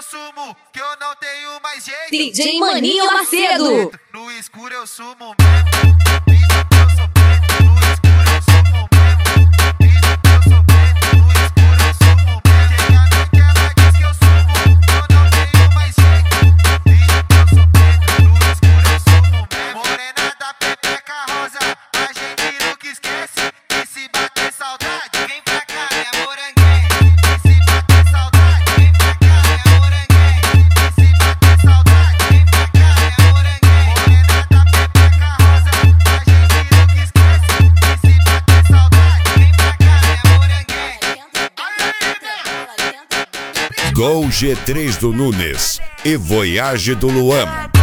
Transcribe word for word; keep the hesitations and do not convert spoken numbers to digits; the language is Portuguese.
sumo, que eu não tenho mais jeito. D J Maninho Macedo. No escuro eu sumo mesmo. Finge que eu sou preto. No escuro eu sumo mesmo. Finge que eu sou preto. No escuro eu sumo mesmo. Chega a noite ela diz que eu sumo, que eu não tenho mais jeito. Finge que eu sou preto. No escuro eu sumo mesmo. Morena da pepeca rosa, a gente nunca esquece. E se bater saudade, vem pra cá, minha moranguinha. E se bater saudade, vem pra cá, minha moranguinha. E se bater saudade, vem pra cá, minha moranguinha. Morena da pepeca rosa, a gente nunca esquece. E se bater saudade, vem pra cá, minha moranguinha. Gol G três do Nunes e Voyage do Luan.